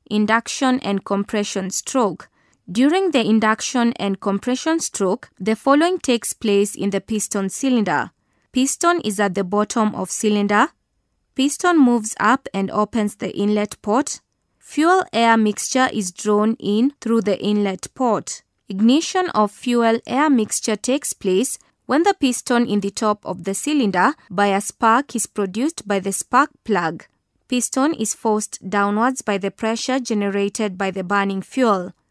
induction and compression stroke. During the induction and compression stroke, the following takes place in the piston cylinder. Piston is at the bottom of cylinder. Piston moves up and opens the inlet port. Fuel-air mixture is drawn in through the inlet port. Ignition of fuel-air mixture takes place when the piston in the top of the cylinder by a spark is produced by the spark plug. Piston is forced downwards by the pressure generated by the burning fuel.